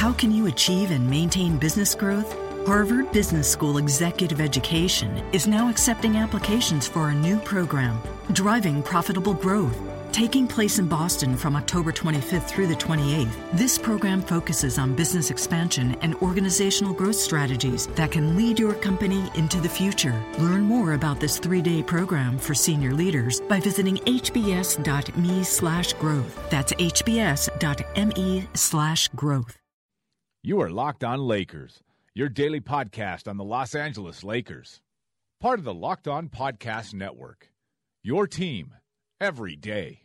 How can you achieve and maintain business growth? Harvard Business School Executive Education is now accepting applications for a new program, Driving Profitable Growth. Taking place in Boston from October 25th through the 28th, this program focuses on business expansion and organizational growth strategies that can lead your company into the future. Learn more about this 3-day program for senior leaders by visiting hbs.me/growth. That's hbs.me/growth. You are Locked On Lakers, your daily podcast on the Los Angeles Lakers. Part of the Locked On Podcast Network. Your team every day.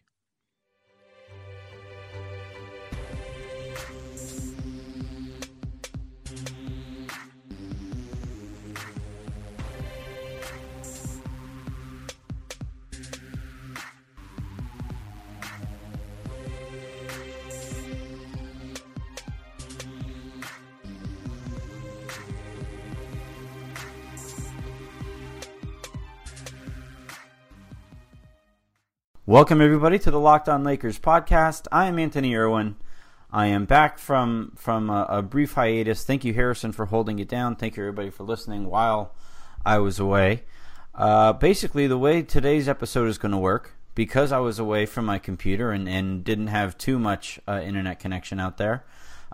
Welcome, everybody, to the Locked On Lakers podcast. I am Anthony Irwin. I am back from a brief hiatus. Thank you, Harrison, for holding it down. Thank you, everybody, for listening while I was away. Basically, the way today's episode is going to work, because I was away from my computer and didn't have too much internet connection out there,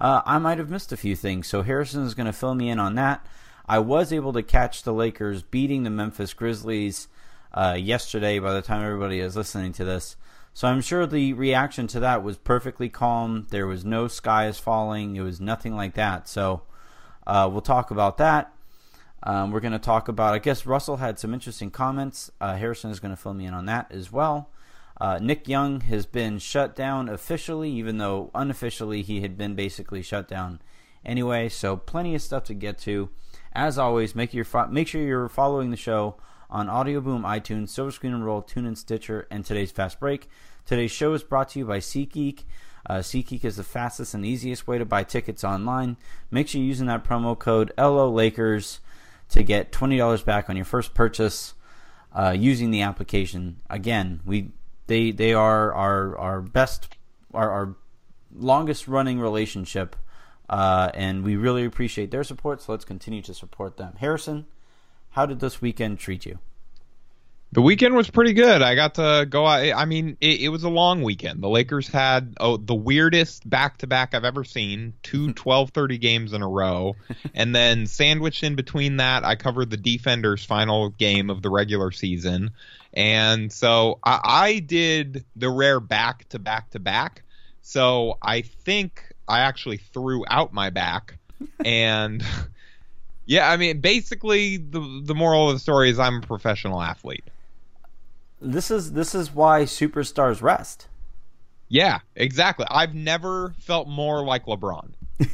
I might have missed a few things. So Harrison is going to fill me in on that. I was able to catch the Lakers beating the Memphis Grizzlies yesterday by the time everybody is listening to this. So I'm sure the reaction to that was perfectly calm. There was no skies falling. It was nothing like that. So we'll talk about that. We're going to talk about, I guess Russell had some interesting comments. Harrison is going to fill me in on that as well. Nick Young has been shut down officially, even though unofficially he had been basically shut down anyway. So plenty of stuff to get to. As always, make sure you're following the show on Audio Boom, iTunes, Silver Screen and Roll, TuneIn, Stitcher, and today's Fast Break. Today's show is brought to you by SeatGeek. SeatGeek is the fastest and easiest way to buy tickets online. Make sure you're using that promo code LOLakers to get $20 back on your first purchase using the application. Again, they are our best, our longest running relationship, and we really appreciate their support, so let's continue to support them. Harrison, how did this weekend treat you? The weekend was pretty good. I got to go out. I mean, it was a long weekend. The Lakers had the weirdest back-to-back I've ever seen, two 12:30 games in a row. And then sandwiched in between that, I covered the Defenders' final game of the regular season. And so I did the rare back-to-back-to-back. So I think I actually threw out my back. And yeah, I mean, basically the moral of the story is I'm a professional athlete. This is why superstars rest. Yeah, exactly. I've never felt more like LeBron.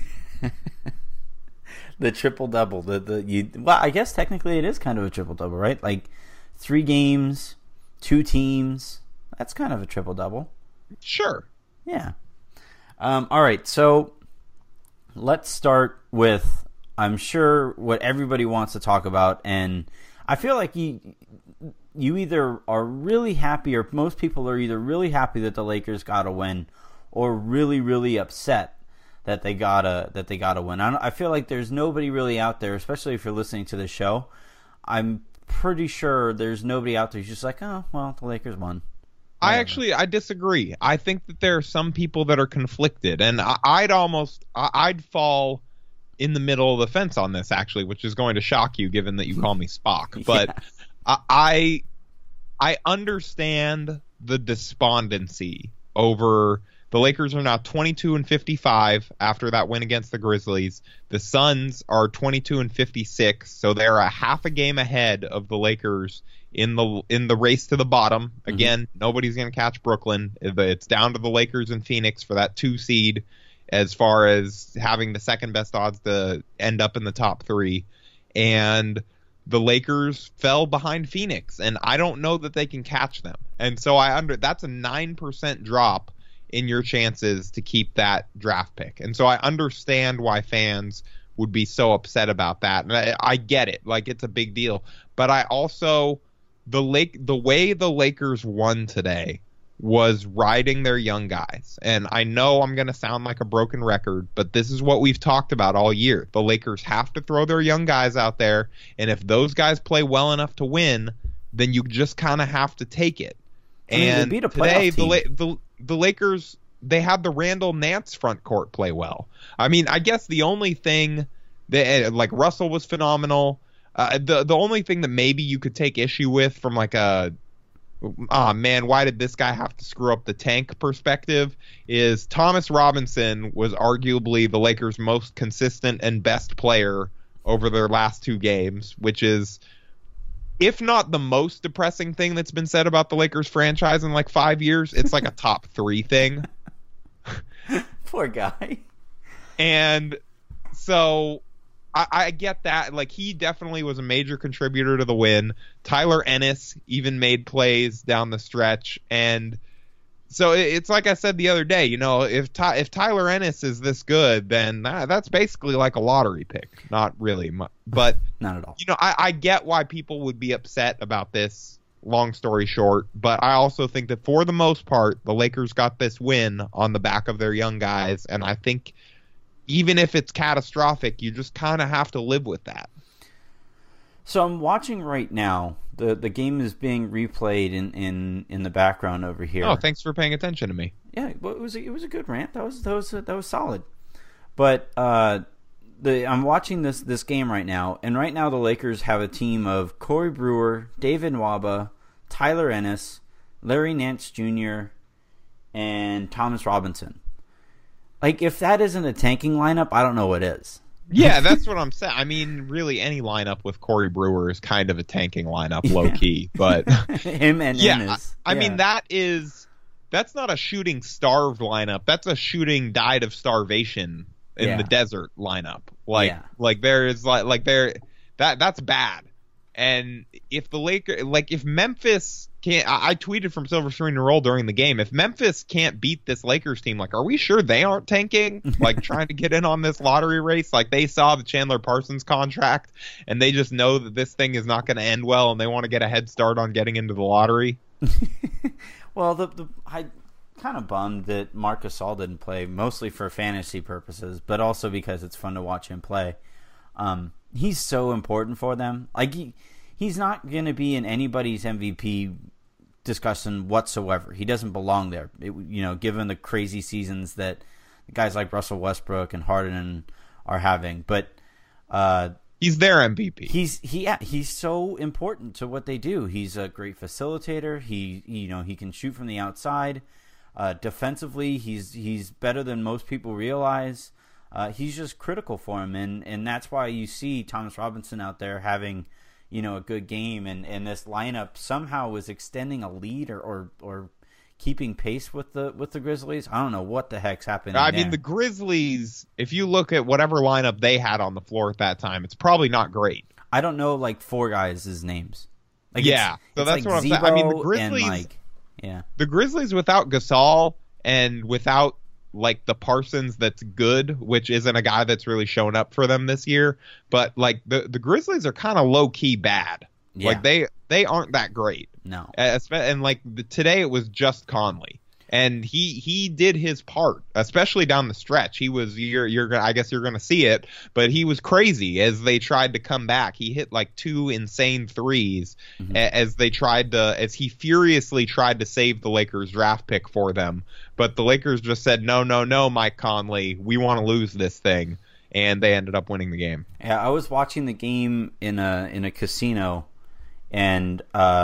The triple-double. Well, I guess technically it is kind of a triple-double, right? Like 3 games, 2 teams. That's kind of a triple-double. Sure. Yeah. All right, so let's start with, I'm sure, what everybody wants to talk about, and I feel like you either are really happy, or most people are either really happy that the Lakers got a win, or really, really upset that they got a win. I feel like there's nobody really out there, especially if you're listening to the show. I'm pretty sure there's nobody out there who's just like, oh, well, the Lakers won. Whatever. I disagree. I think that there are some people that are conflicted, and I'd fall in the middle of the fence on this, actually, which is going to shock you given that you call me Spock. But yeah. I understand the despondency over the Lakers are now 22-55 after that win against the Grizzlies. The Suns are 22-56, so they're a half a game ahead of the Lakers in the race to the bottom. Again, nobody's going to catch Brooklyn. It's down to the Lakers and Phoenix for that 2 seed as far as having the second best odds to end up in the top 3. And the Lakers fell behind Phoenix, and I don't know that they can catch them. And so that's a 9% drop in your chances to keep that draft pick. And so I understand why fans would be so upset about that. And I get it. Like, it's a big deal. But I also, the way the Lakers won today was riding their young guys. And I know I'm going to sound like a broken record, but this is what we've talked about all year. The Lakers have to throw their young guys out there, and if those guys play well enough to win, then you just kind of have to take it. And they beat a today, team. the Lakers, they had the Randall Nance front court play well. I mean, I guess the only thing that, like, Russell was phenomenal. The only thing that maybe you could take issue with from like a, oh man, why did this guy have to screw up the tank perspective, is Thomas Robinson was arguably the Lakers' most consistent and best player over their last 2 games, which is, if not the most depressing thing that's been said about the Lakers franchise in like 5 years, it's like a top 3 thing. Poor guy. And so I get that. Like, he definitely was a major contributor to the win. Tyler Ennis even made plays down the stretch. And so it's like I said the other day, you know, if Tyler Ennis is this good, then that's basically like a lottery pick. Not really, but not at all. You know, I get why people would be upset about this, long story short. But I also think that for the most part, the Lakers got this win on the back of their young guys. And I think even if it's catastrophic, you just kind of have to live with that. So I'm watching right now. The game is being replayed in the background over here. Oh, thanks for paying attention to me. Yeah, well, it was a good rant. That was solid. But I'm watching this game right now, and right now the Lakers have a team of Corey Brewer, David Nwaba, Tyler Ennis, Larry Nance Jr., and Thomas Robinson. Like, if that isn't a tanking lineup, I don't know what is. Yeah, that's what I'm saying. I mean, really, any lineup with Corey Brewer is kind of a tanking lineup, low key. But him and Ennis. I mean, that's not a shooting starved lineup. That's a shooting died of starvation in the desert lineup. Like there is that's bad. And if the Lakers, like, if Memphis can't, I tweeted from Silver Screen and Roll during the game, if Memphis can't beat this Lakers team, like, are we sure they aren't tanking? Like, trying to get in on this lottery race? Like, they saw the Chandler Parsons contract, and they just know that this thing is not going to end well, and they want to get a head start on getting into the lottery? Well, I kind of bummed that Marc Gasol didn't play, mostly for fantasy purposes, but also because it's fun to watch him play. He's so important for them. Like, he's not going to be in anybody's MVP discussion whatsoever. He doesn't belong there. Given the crazy seasons that guys like Russell Westbrook and Harden are having, but he's their MVP. He's so important to what they do. He's a great facilitator. He can shoot from the outside. Defensively, he's better than most people realize. He's just critical for him, and that's why you see Thomas Robinson out there having, a good game, and this lineup somehow was extending a lead or keeping pace with the Grizzlies. I don't know what the heck's happening. I mean, the Grizzlies, if you look at whatever lineup they had on the floor at that time, it's probably not great. I don't know, like, 4 guys' names. Like, yeah, so that's like what I'm saying. I mean, the Grizzlies, the Grizzlies without Gasol and without, like, the Parsons that's good, which isn't a guy that's really shown up for them this year, but, like, the Grizzlies are kind of low-key bad. Yeah. Like, they aren't that great. No. And, like, today it was just Conley. And he did his part, especially down the stretch. He was, I guess you're going to see it, but he was crazy as they tried to come back. He hit like 2 insane threes as he furiously tried to save the Lakers draft pick for them. But the Lakers just said, no, Mike Conley, we want to lose this thing. And they ended up winning the game. Yeah, I was watching the game in a casino, and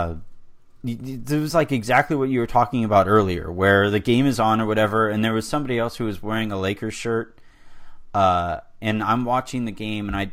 it was like exactly what you were talking about earlier, where the game is on or whatever, and there was somebody else who was wearing a Lakers shirt, and I'm watching the game, and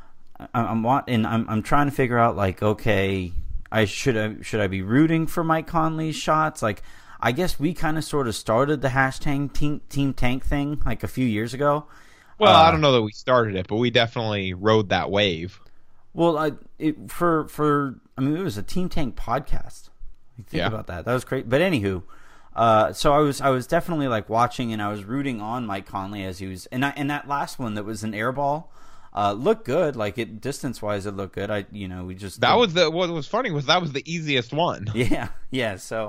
I'm trying to figure out, like, okay, should I be rooting for Mike Conley's shots? Like, I guess we kind of sort of started the hashtag Team Tank thing like a few years ago. Well, I don't know that we started it, but we definitely rode that wave. Well, it was a Team Tank podcast. Think about that. That was great. But anywho, so I was definitely, like, watching, and I was rooting on Mike Conley as he was, and that last one that was an air ball looked good. Like, it distance wise, it looked good. What was funny was that was the easiest one. Yeah. So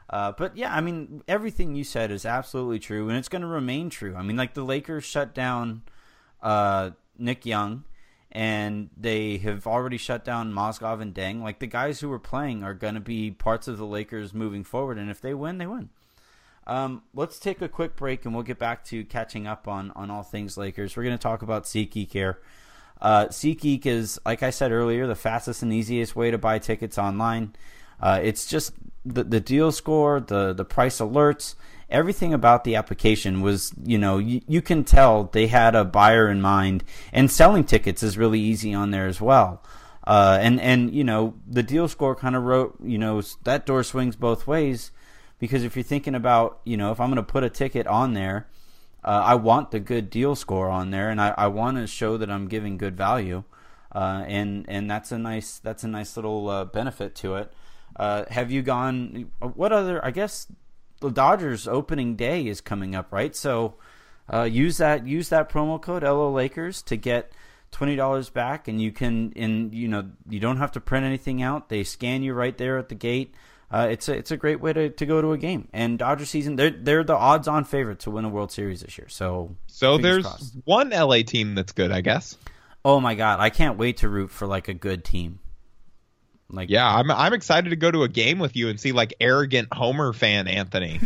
But yeah, I mean, everything you said is absolutely true, and it's going to remain true. I mean, like the Lakers shut down Nick Young, and they have already shut down Mozgov and Deng. Like the guys who were playing are going to be parts of the Lakers moving forward, and if they win, they win. Let's take a quick break, and we'll get back to catching up on all things Lakers. We're going to talk about SeatGeek here. SeatGeek is, like I said earlier, the fastest and easiest way to buy tickets online. It's just the deal score, the price alerts, everything about the application was, you can tell they had a buyer in mind, and selling tickets is really easy on there as well. And the deal score kind of wrote, that door swings both ways, because if you're thinking about, if I'm going to put a ticket on there, I want the good deal score on there, and I want to show that I'm giving good value. And that's a nice little benefit to it. Have you gone? What other? I guess the Dodgers opening day is coming up, right? So use that promo code LO Lakers to get $20 back, and you don't have to print anything out. They scan you right there at the gate. It's a great way to go to a game. And Dodger season, they're the odds-on favorite to win a World Series this year. So there's crossed. One LA team that's good, I guess. Oh my God, I can't wait to root for like a good team. Like, yeah, I'm excited to go to a game with you and see like arrogant Homer fan Anthony.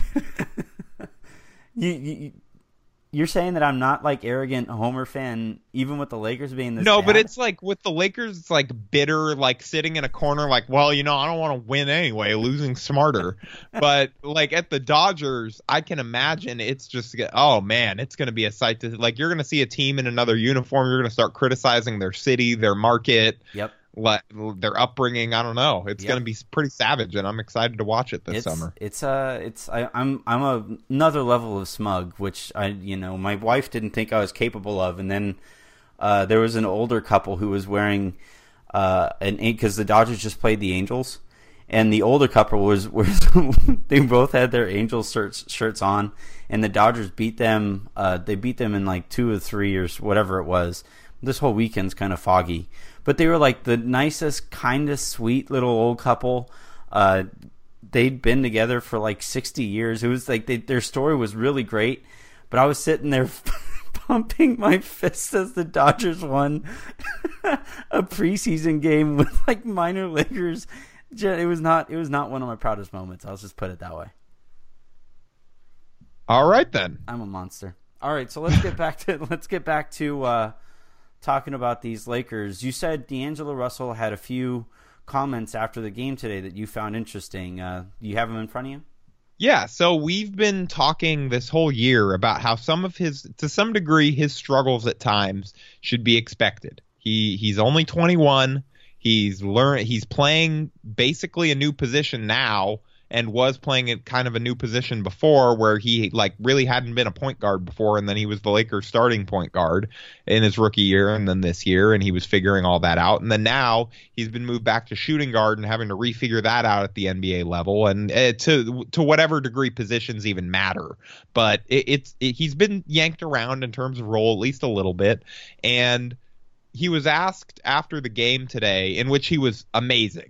You're saying that I'm not like arrogant Homer fan, even with the Lakers being this No, bad? but it's like with the Lakers, it's like bitter, like sitting in a corner, like, well, I don't want to win anyway, losing smarter. But like at the Dodgers, I can imagine it's just, oh man, it's going to be a sight to, like, you're going to see a team in another uniform. You're going to start criticizing their city, their market. Yep. Their upbringing. I don't know. It's going to be pretty savage, and I'm excited to watch it this summer. I'm another level of smug, which my wife didn't think I was capable of, and then there was an older couple who was wearing because the Dodgers just played the Angels, and the older couple was they both had their Angels shirts on, and the Dodgers beat them. They beat them in like 2 or 3 or whatever it was. This whole weekend's kind of foggy. But they were like the nicest, kindest, sweet little old couple. They'd been together for like 60 years. It was like their story was really great. But I was sitting there pumping my fist as the Dodgers won a preseason game with like minor leaguers. It was not one of my proudest moments. I'll just put it that way. All right then. I'm a monster. All right, so let's get back to talking about these Lakers. You said D'Angelo Russell had a few comments after the game today that you found interesting. You have them in front of you? Yeah, so we've been talking this whole year about how to some degree, his struggles at times should be expected. He's only 21. He's playing basically a new position now, and was playing in kind of a new position before, where he like really hadn't been a point guard before, and then he was the Lakers starting point guard in his rookie year and then this year, and he was figuring all that out. And then now he's been moved back to shooting guard and having to refigure that out at the NBA level, and to whatever degree positions even matter. But he's been yanked around in terms of role at least a little bit. And he was asked after the game today, in which he was amazing,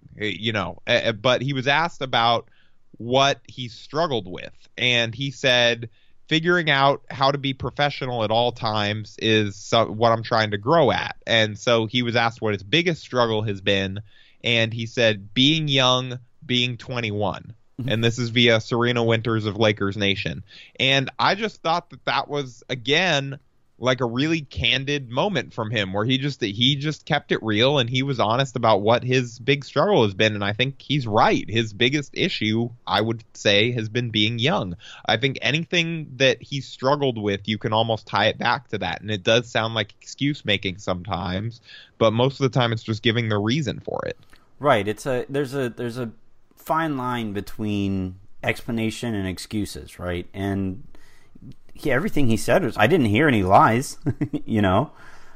but he was asked about what he struggled with, and he said figuring out how to be professional at all times is what I'm trying to grow at. And so he was asked what his biggest struggle has been, and he said being young, being 21. And this is via Serena Winters of Lakers Nation. And I just thought that was, again, like a really candid moment from him, where he just kept it real, and he was honest about what his big struggle has been. And I think he's right. His biggest issue, I would say, has been being young. I think anything that he struggled with, you can almost tie it back to that. And it does sound like excuse making sometimes, but most of the time it's just giving the reason for it. Right. There's a fine line between explanation and excuses, right? And everything he said was, I didn't hear any lies, No,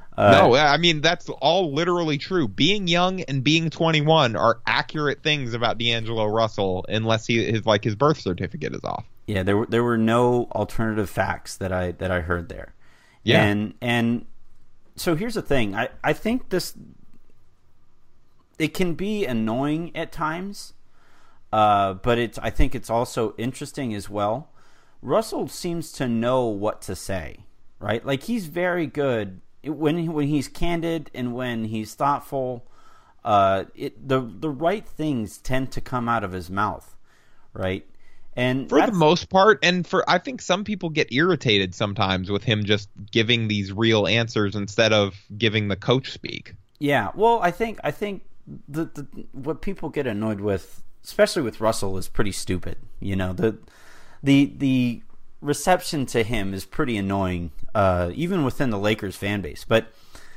I mean, that's all literally true. Being young and being 21 are accurate things about D'Angelo Russell, unless his birth certificate is off. Yeah, there were no alternative facts that I heard there. Yeah. And so here's the thing. I think it can be annoying at times, But I think it's also interesting as well. Russell seems to know what to say, right? Like, he's very good when he's candid and when he's thoughtful. The right things tend to come out of his mouth, right? And for the most part, and I think some people get irritated sometimes with him just giving these real answers instead of giving the coach speak. Yeah, well, I think the what people get annoyed with, especially with Russell, is pretty stupid. You know, the reception to him is pretty annoying, even within the Lakers fan base. But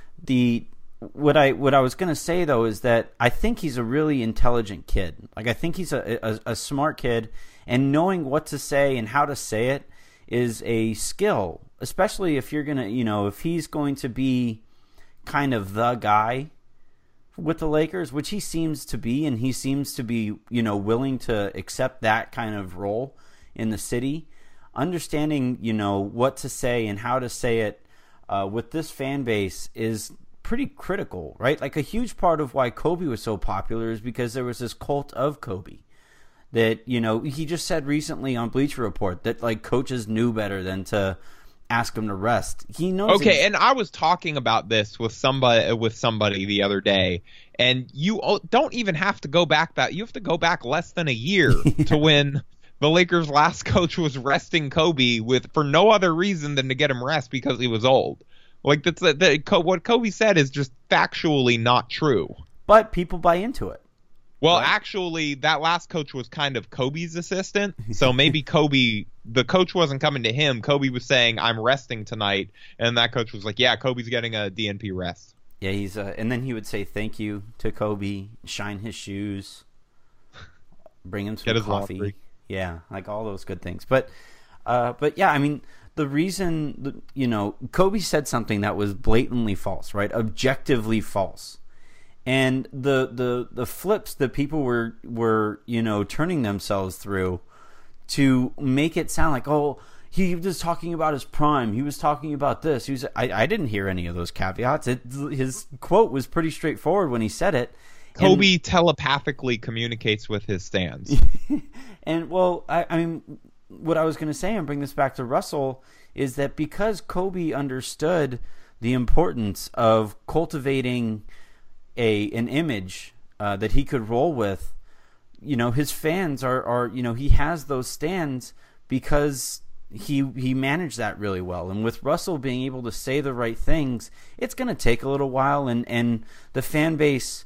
what I was going to say though is that I think he's a really intelligent kid. Like, I think he's a smart kid, and knowing what to say and how to say it is a skill, especially if you're gonna, if he's going to be kind of the guy with the Lakers, which he seems to be, and he seems to be, willing to accept that kind of role in the city. Understanding, what to say and how to say it with this fan base is pretty critical, right? Like, a huge part of why Kobe was so popular is because there was this cult of Kobe. That, he just said recently on Bleacher Report that, like, coaches knew better than to ask him to rest. He knows. Okay, and I was talking about this with somebody the other day, and you don't even have to go back you have to go back less than a year to when the Lakers' last coach was resting Kobe for no other reason than to get him rest because he was old. Like, what Kobe said is just factually not true. But people buy into it. Well, actually, that last coach was kind of Kobe's assistant, so maybe the coach wasn't coming to him. Kobe was saying, "I'm resting tonight," and that coach was like, "Yeah, Kobe's getting a DNP rest." Yeah, and then he would say thank you to Kobe, shine his shoes, bring him some coffee. Laundry. Yeah, like all those good things. But yeah, I mean, the reason, Kobe said something that was blatantly false, right? Objectively false. And the flips that people were turning themselves through to make it sound like, oh, he was talking about his prime. He was talking about this. I didn't hear any of those caveats. His quote was pretty straightforward when he said it. Kobe telepathically communicates with his fans. And, well, I mean, what I was going to say, and bring this back to Russell, is that because Kobe understood the importance of cultivating an image that he could roll with, his fans are he has those stands because he managed that really well. And with Russell being able to say the right things, it's going to take a little while, and the fan base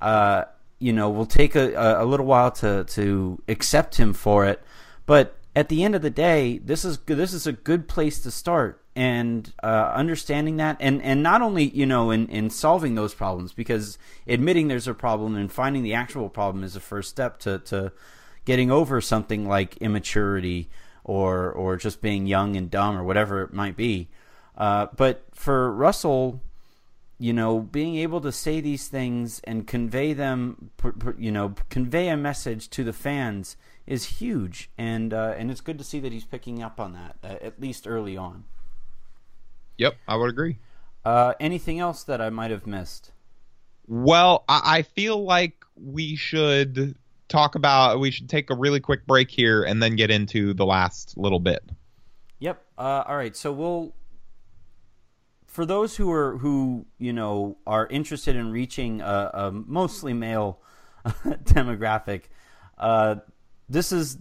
will take a little while to accept him for it. But at the end of the day, this is a good place to start. And understanding that, and not only in solving those problems, because admitting there's a problem and finding the actual problem is the first step to getting over something like immaturity or just being young and dumb or whatever it might be. But for Russell, being able to say these things and convey them, convey a message to the fans is huge, and it's good to see that he's picking up on that at least early on. Yep, I would agree. Anything else that I might have missed? Well, I feel like we should take a really quick break here and then get into the last little bit. Yep. All right. So for those who are interested in reaching a mostly male demographic, this is,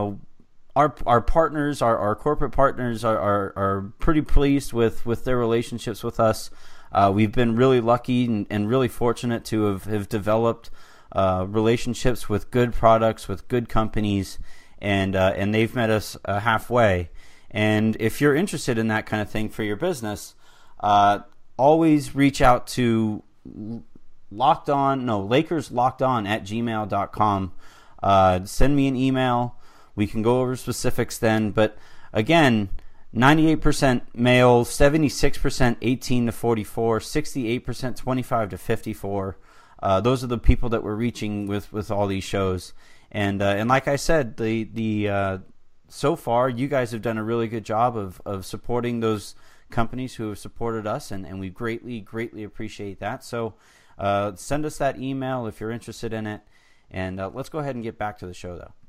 our partners, our corporate partners are pretty pleased with their relationships with us. We've been really lucky and really fortunate to have developed relationships with good products, with good companies, and they've met us halfway. And if you're interested in that kind of thing for your business, always reach out to LakersLockedOn@gmail.com. Send me an email. We can go over specifics then. But again, 98% male, 76% 18 to 44, 68% 25 to 54. Those are the people that we're reaching with all these shows. And like I said, so far you guys have done a really good job of supporting those companies who have supported us, and we greatly appreciate that. So send us that email if you're interested in it. And let's go ahead and get back to the show, though.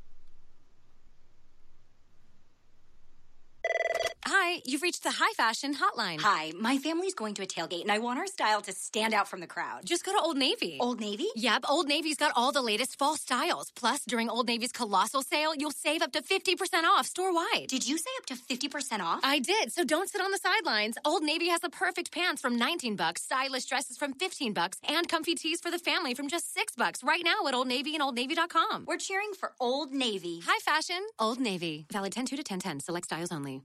Hi, you've reached the High Fashion Hotline. Hi, my family's going to a tailgate, and I want our style to stand out from the crowd. Just go to Old Navy. Old Navy? Yep, Old Navy's got all the latest fall styles. Plus, during Old Navy's colossal sale, you'll save up to 50% off store-wide. Did you say up to 50% off? I did, so don't sit on the sidelines. Old Navy has the perfect pants from $19, stylish dresses from $15, and comfy tees for the family from just $6 right now at Old Navy and OldNavy.com. We're cheering for Old Navy. High Fashion, Old Navy. Valid 10-2 to 10-10. Select styles only.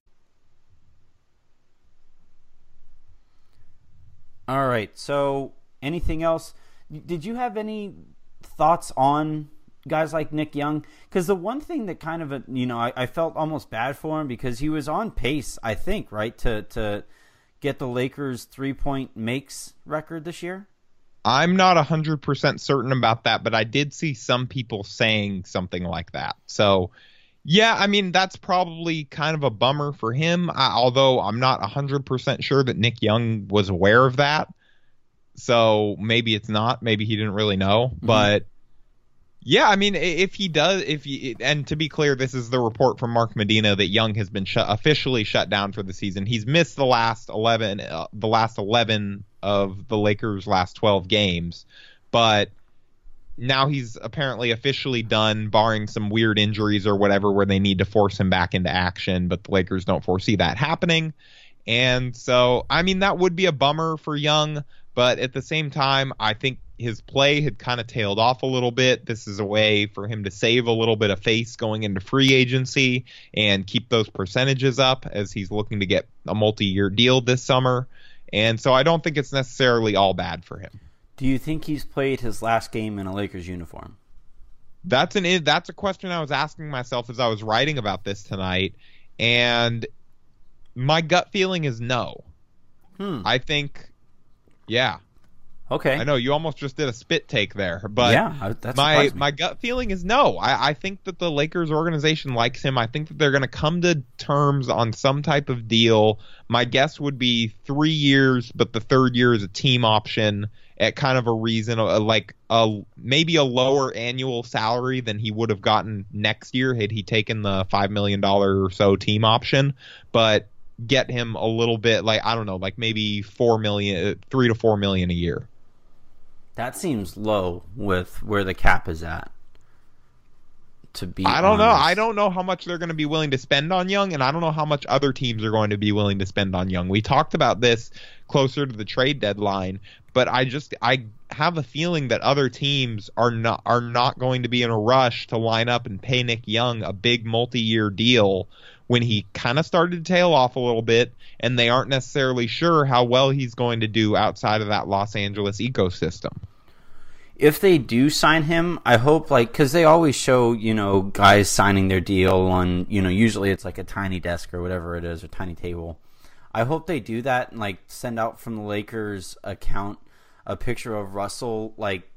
All right. So, anything else? Did you have any thoughts on guys like Nick Young? Because the one thing that kind of, I felt almost bad for him because he was on pace, I think, right, to get the Lakers 3-point makes record this year? I'm not 100% certain about that, but I did see some people saying something like that. So, yeah, I mean, that's probably kind of a bummer for him, although I'm not 100% sure that Nick Young was aware of that. So maybe it's not. Maybe he didn't really know. Mm-hmm. But, yeah, I mean, if he does, and to be clear, this is the report from Mark Medina that Young has been officially shut down for the season. He's missed the last 11 of the Lakers' last 12 games. But now he's apparently officially done, barring some weird injuries or whatever where they need to force him back into action, but the Lakers don't foresee that happening. And so, I mean, that would be a bummer for Young, but at the same time, I think his play had kind of tailed off a little bit. This is a way for him to save a little bit of face going into free agency and keep those percentages up as he's looking to get a multi-year deal this summer. And so I don't think it's necessarily all bad for him. Do you think he's played his last game in a Lakers uniform? That's a question I was asking myself as I was writing about this tonight, and my gut feeling is no. I think, yeah. Okay. I know you almost just did a spit take there, but yeah, that's my gut feeling is no. I think that the Lakers organization likes him. I think that they're going to come to terms on some type of deal. My guess would be 3 years, but the third year is a team option at kind of a reason, maybe a lower annual salary than he would have gotten next year had he taken the $5 million or so team option, but get him a little bit, I don't know, maybe $3 to $4 million a year. That seems low with where the cap is at. To be I don't honest. know. I don't know how much they're going to be willing to spend on Young, and I don't know how much other teams are going to be willing to spend on Young. We talked about this closer to the trade deadline, but I have a feeling that other teams are not going to be in a rush to line up and pay Nick Young a big multi-year deal when he kind of started to tail off a little bit, and they aren't necessarily sure how well he's going to do outside of that Los Angeles ecosystem. If they do sign him, I hope, because they always show, guys signing their deal on, usually it's like a tiny desk or whatever it is, or tiny table. I hope they do that and, send out from the Lakers account a picture of Russell,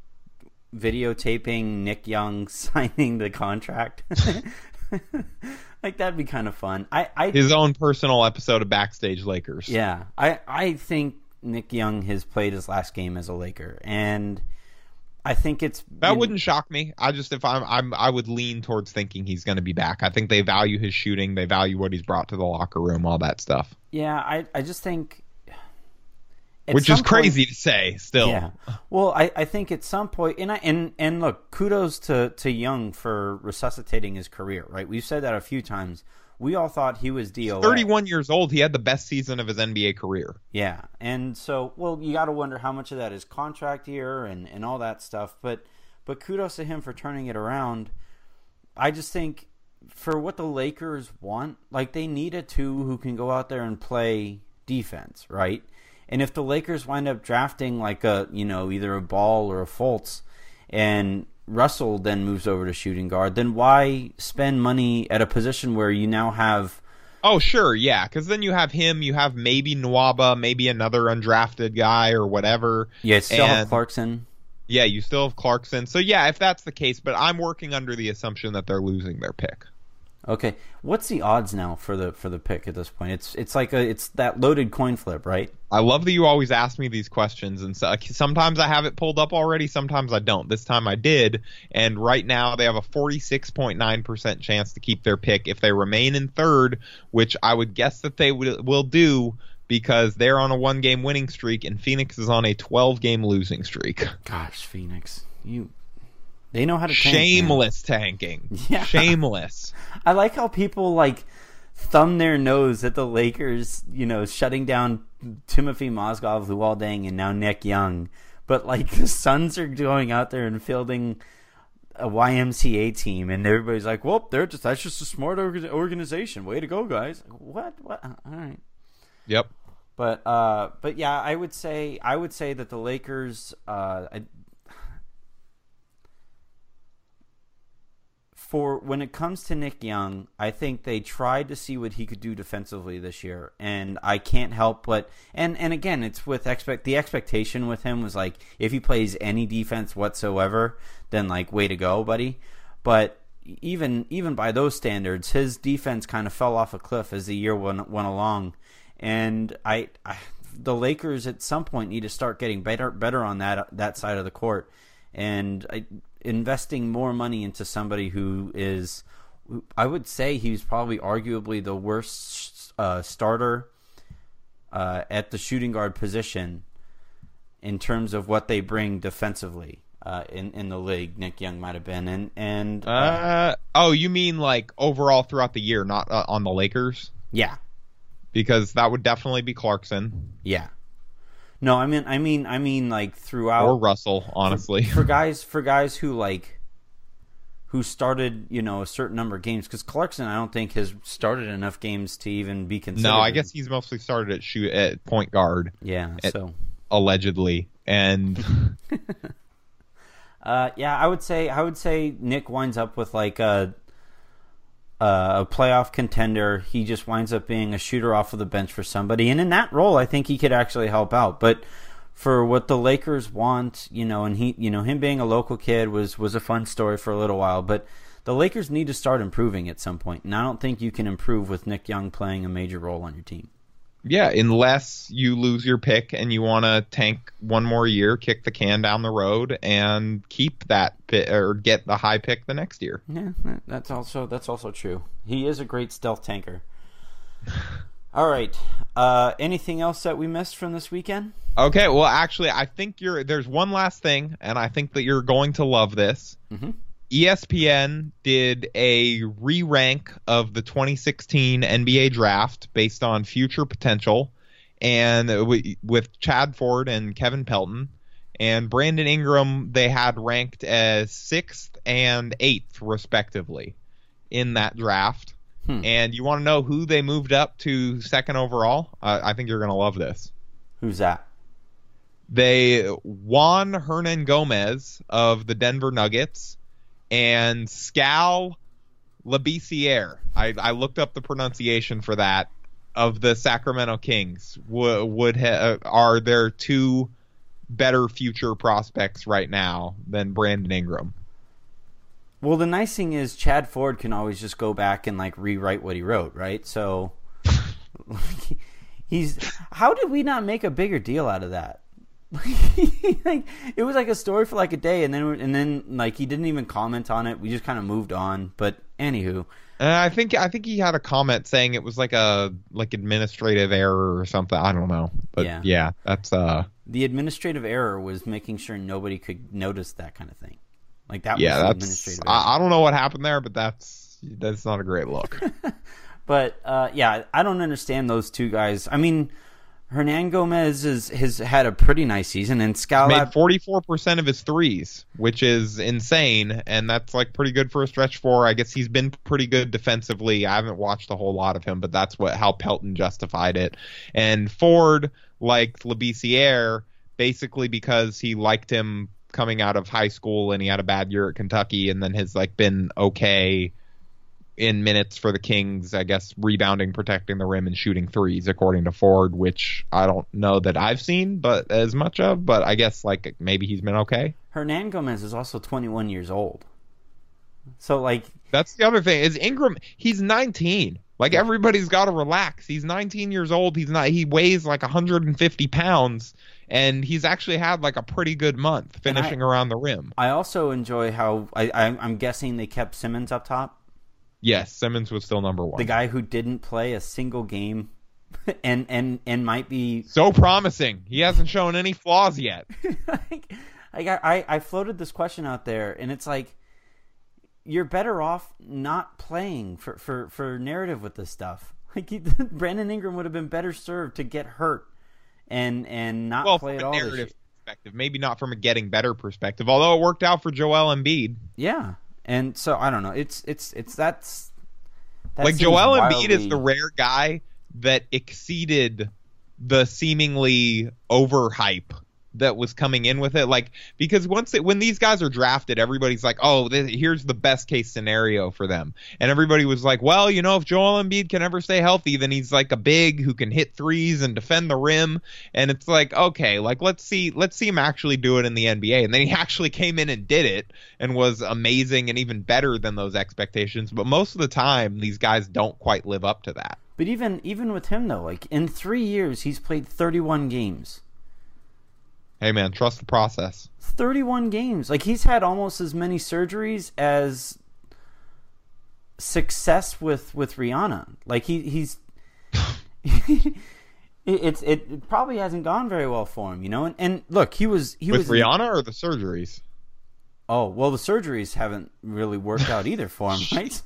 videotaping Nick Young signing the contract. That'd be kind of fun. His own personal episode of Backstage Lakers. Yeah. I think Nick Young has played his last game as a Laker, and I think that wouldn't shock me. I would lean towards thinking he's going to be back. I think they value his shooting. They value what he's brought to the locker room, all that stuff. Yeah, I just think, which is crazy to say still. Yeah. Well, I think at some point, and look, kudos to Young for resuscitating his career, right? We've said that a few times. We all thought he was DOA. 31 years old. He had the best season of his NBA career. Yeah. And so, you got to wonder how much of that is contract year and all that stuff. But kudos to him for turning it around. I just think for what the Lakers want, they need a two who can go out there and play defense, right? And if the Lakers wind up drafting either a Ball or a Fultz, and Russell then moves over to shooting guard, then why spend money at a position where you now have... Oh, sure, yeah, because then you have him, you have maybe Nwaba, maybe another undrafted guy or whatever. Yeah, still have Clarkson. Yeah, you still have Clarkson. So, yeah, if that's the case, but I'm working under the assumption that they're losing their pick. Okay, what's the odds now for the pick at this point? It's like it's that loaded coin flip, right? I love that you always ask me these questions, and so, sometimes I have it pulled up already, sometimes I don't. This time I did, and right now they have a 46.9% chance to keep their pick if they remain in third, which I would guess that they will do because they're on a 1-game winning streak and Phoenix is on a 12-game losing streak. Gosh, Phoenix, they know how to tank, shameless tanking. Yeah. Shameless. I like how people like thumb their nose at the Lakers, shutting down Timothy Mozgov, Luol Deng, and now Nick Young. But like the Suns are going out there and fielding a YMCA team, and everybody's like, "Well, that's just a smart organization. Way to go, guys!" What? All right. Yep. But yeah, I would say that the Lakers. For when it comes to Nick Young, I think they tried to see what he could do defensively this year, and I can't help but and again, it's with the expectation with him was like if he plays any defense whatsoever, then like way to go, buddy. But even by those standards, his defense kind of fell off a cliff as the year went along, and the Lakers at some point need to start getting better on that side of the court, and investing more money into somebody who is, I would say he's probably arguably the worst starter at the shooting guard position in terms of what they bring defensively in the league. Nick Young might have been, oh, you mean like overall throughout the year, not on the Lakers? Yeah, because that would definitely be Clarkson. Yeah. No, I mean, like throughout, or Russell, honestly, for guys who started, a certain number of games. Because Clarkson, I don't think has started enough games to even be considered. No, I guess he's mostly started at point guard. Yeah, allegedly, and yeah, I would say Nick winds up with like a playoff contender. He just winds up being a shooter off of the bench for somebody, and in that role, I think he could actually help out. But for what the Lakers want, and he, him being a local kid was a fun story for a little while. But the Lakers need to start improving at some point, and I don't think you can improve with Nick Young playing a major role on your team. Yeah, unless you lose your pick and you want to tank one more year, kick the can down the road, and keep that pick or get the high pick the next year. Yeah, that's also true. He is a great stealth tanker. All right. Anything else that we missed from this weekend? Okay. Well, actually, I think there's one last thing, and I think that you're going to love this. Mm-hmm. ESPN did a re-rank of the 2016 NBA draft based on future potential, and with Chad Ford and Kevin Pelton, and Brandon Ingram they had ranked as 6th and 8th respectively in that draft. And you want to know who they moved up to 2nd overall? I think you're going to love this. Who's that? Juan Hernangomez of the Denver Nuggets and Skal Labissiere. I looked up the pronunciation for that, of the Sacramento Kings. Are there 2 better future prospects right now than Brandon Ingram? Well, the nice thing is Chad Ford can always just go back and like rewrite what he wrote, right? So how did we not make a bigger deal out of that? Like, it was like a story for like a day, and then like he didn't even comment on it. We just kind of moved on. But anywho, I think he had a comment saying it was like a administrative error or something. I don't know, but yeah that's the administrative error was making sure nobody could notice that kind of thing. Like that. Yeah, was administrative error. I don't know what happened there, but that's not a great look. But yeah, I don't understand those two guys. I mean, Hernangomez has had a pretty nice season, and Skal made 44% of his threes, which is insane, and that's like pretty good for a stretch four. I guess he's been pretty good defensively. I haven't watched a whole lot of him, but that's how Pelton justified it. And Ford liked Labissiere basically because he liked him coming out of high school, and he had a bad year at Kentucky, and then has like been okay in minutes for the Kings, I guess, rebounding, protecting the rim, and shooting threes, according to Ford, which I don't know that I've seen but as much of, but I guess like maybe he's been okay. Hernangomez is also 21 years old. So, like... That's the other thing, is Ingram, he's 19. Like, everybody's got to relax. He's 19 years old. He weighs like 150 pounds, and he's actually had like a pretty good month finishing around the rim. I also enjoy how I'm guessing they kept Simmons up top. Yes, Simmons was still number one. The guy who didn't play a single game and might be so promising. He hasn't shown any flaws yet. I floated this question out there, and it's like, you're better off not playing for narrative with this stuff. Like, Brandon Ingram would have been better served to get hurt and not play at all. Well, from a narrative perspective, maybe not from a getting better perspective. Although it worked out for Joel Embiid. Yeah, and so I don't know. It's that like Joel Embiid is the rare guy that exceeded the seemingly overhype that was coming in with it, like, because when these guys are drafted, everybody's like, oh, here's the best case scenario for them, and everybody was like, well, if Joel Embiid can ever stay healthy, then he's like a big who can hit threes and defend the rim, and it's like, okay, like let's see him actually do it in the NBA, and then he actually came in and did it and was amazing and even better than those expectations. But most of the time, these guys don't quite live up to that. But even with him though, like, in 3 years, he's played 31 games. Hey, man, trust the process. 31 games. Like, he's had almost as many surgeries as success with Rihanna. Like, he's... it probably hasn't gone very well for him, And look, he was with Rihanna or the surgeries? Oh, well, the surgeries haven't really worked out either for him, right?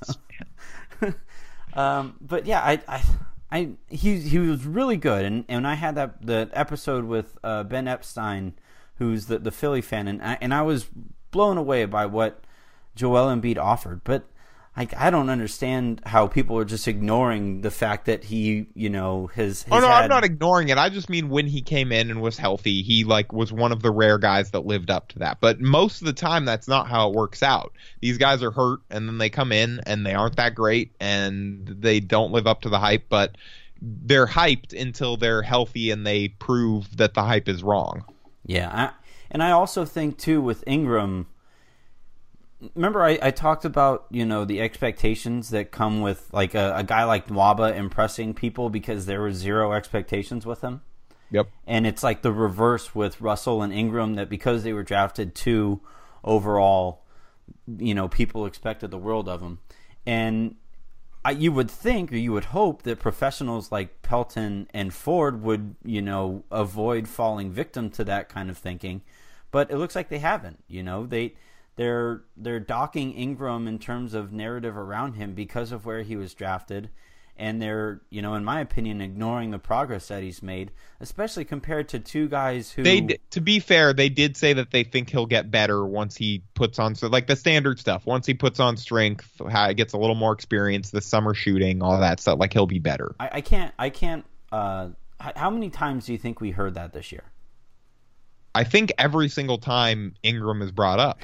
But, yeah, he was really good, and I had the episode with Ben Epstein, who's the Philly fan, and I was blown away by what Joel Embiid offered. But I don't understand how people are just ignoring the fact that he, has. Oh no, I'm not ignoring it. I just mean when he came in and was healthy, he was one of the rare guys that lived up to that. But most of the time, that's not how it works out. These guys are hurt, and then they come in and they aren't that great, and they don't live up to the hype. But they're hyped until they're healthy and they prove that the hype is wrong. Yeah, and I also think too with Ingram. Remember, I talked about the expectations that come with like a guy like Nwaba impressing people because there were zero expectations with him. Yep. And it's like the reverse with Russell and Ingram, that because they were drafted 2 overall, people expected the world of them. And you would think, or you would hope, that professionals like Pelton and Ford would avoid falling victim to that kind of thinking, but it looks like they haven't. They're docking Ingram in terms of narrative around him because of where he was drafted, and they're, in my opinion, ignoring the progress that he's made, especially compared to 2 guys who... To be fair, they did say that they think he'll get better once he puts on, like the standard stuff. Once he puts on strength, gets a little more experience this summer shooting, all that stuff, like he'll be better. I can't. How many times do you think we heard that this year? I think every single time Ingram is brought up.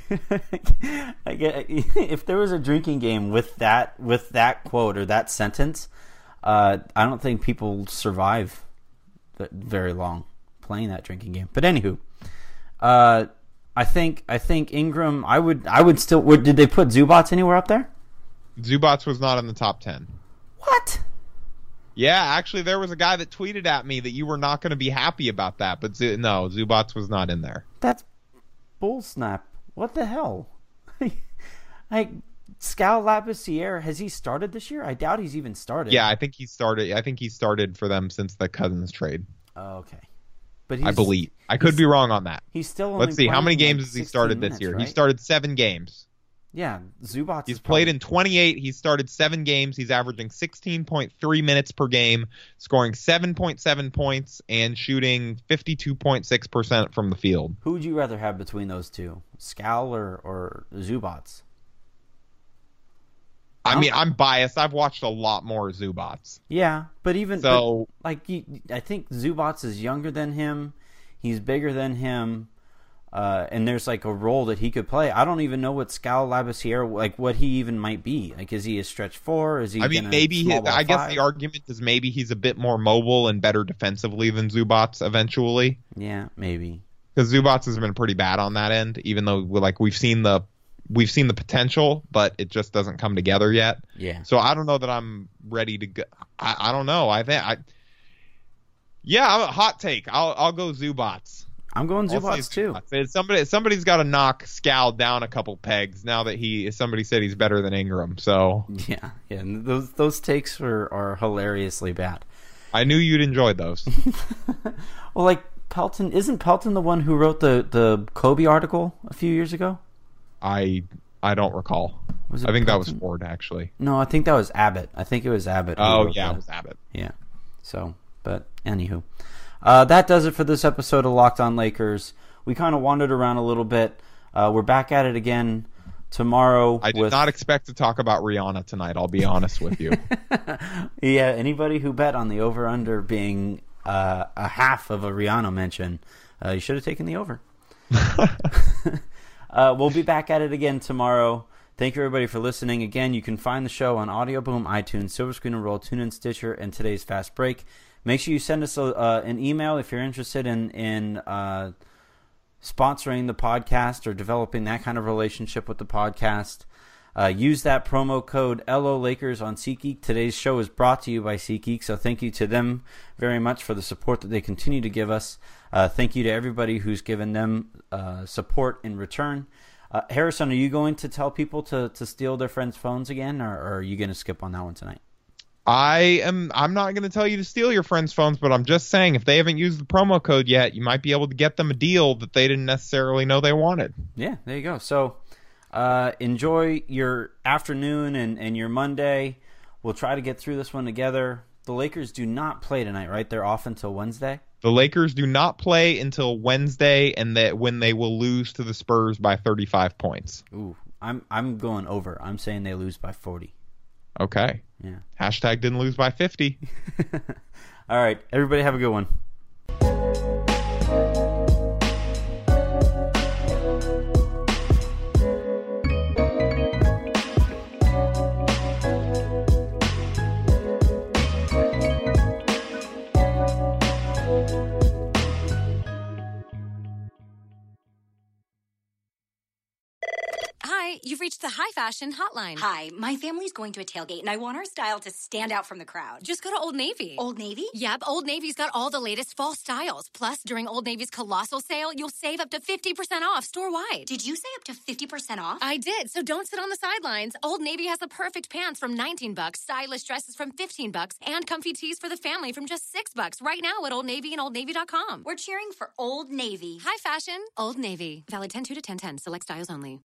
If there was a drinking game with that quote or that sentence, I don't think people survive very long playing that drinking game. But anywho, I think Ingram. I would still. Did they put Zubac anywhere up there? Zubac was not in the top 10. What? Yeah, actually, there was a guy that tweeted at me that you were not going to be happy about that, but no, Zubac was not in there. That's bull snap. What the hell? Like, Skal Labissiere, has he started this year? I doubt he's even started. Yeah, I think he started. I think he started for them since the Cousins trade. Oh, okay. But I believe. I could be wrong on that. He's still only Let's see, how many games has he started minutes, this year? right? He started 7 games. Yeah, Zubac. He's played in 28. He's started 7 games. He's averaging 16.3 minutes per game, scoring 7.7 points, and shooting 52.6% from the field. Who would you rather have between those two, Skal or Zubac? I mean, I'm biased. I've watched a lot more Zubac. Yeah, but even so, I think Zubac is younger than him. He's bigger than him. And there's like a role that he could play. I don't even know what Skal Labissiere, like what he even might be. Like, is he a stretch 4? Is he? I mean, maybe. I guess the argument is maybe he's a bit more mobile and better defensively than Zubac eventually. Yeah, maybe. Because Zubac has been pretty bad on that end, even though we've seen the we've seen the potential, but it just doesn't come together yet. Yeah. So I don't know that I'm ready to go. I don't know. I'm a hot take. I'll go Zubats. I'm going Zubats too. Somebody's got to knock Scal down a couple pegs now that somebody said he's better than Ingram. So yeah. And those takes are hilariously bad. I knew you'd enjoy those. Well, like Pelton, isn't Pelton the one who wrote the Kobe article a few years ago? I don't recall. I think Pelton? That was Ford, actually. No, I think that was Abbott. I think it was Abbott. Oh yeah, it was Abbott. Yeah. So, but anywho. That does it for this episode of Locked On Lakers. We kind of wandered around a little bit. We're back at it again tomorrow. I did not expect to talk about Rihanna tonight, I'll be honest with you. Yeah, anybody who bet on the over-under being a half of a Rihanna mention, you should have taken the over. We'll be back at it again tomorrow. Thank you, everybody, for listening. Again, you can find the show on Audio Boom, iTunes, Silver Screen and Roll, TuneIn, Stitcher, and today's Fast Break. Make sure you send us an email if you're interested in sponsoring the podcast or developing that kind of relationship with the podcast. Use that promo code LOLakers on SeatGeek. Today's show is brought to you by SeatGeek, so thank you to them very much for the support that they continue to give us. Thank you to everybody who's given them support in return. Harrison, are you going to tell people to steal their friends' phones again, or are you going to skip on that one tonight? I'm not going to tell you to steal your friends' phones, but I'm just saying if they haven't used the promo code yet, you might be able to get them a deal that they didn't necessarily know they wanted. Yeah, there you go. So enjoy your afternoon and your Monday. We'll try to get through this one together. The Lakers do not play tonight, right? They're off until Wednesday? The Lakers do not play until Wednesday, and that when they will lose to the Spurs by 35 points. Ooh, I'm going over. I'm saying they lose by 40. Okay. Yeah. Hashtag didn't lose by 50. All right. Everybody have a good one. Hi, you've reached the High Fashion Hotline. Hi, my family's going to a tailgate, and I want our style to stand out from the crowd. Just go to Old Navy. Old Navy? Yep, Old Navy's got all the latest fall styles. Plus, during Old Navy's colossal sale, you'll save up to 50% off store-wide. Did you say up to 50% off? I did, so don't sit on the sidelines. Old Navy has the perfect pants from $19, stylish dresses from $15, and comfy tees for the family from just $6 right now at Old Navy and OldNavy.com. We're cheering for Old Navy. High fashion, Old Navy. Valid 10/2 to 10/10. Select styles only.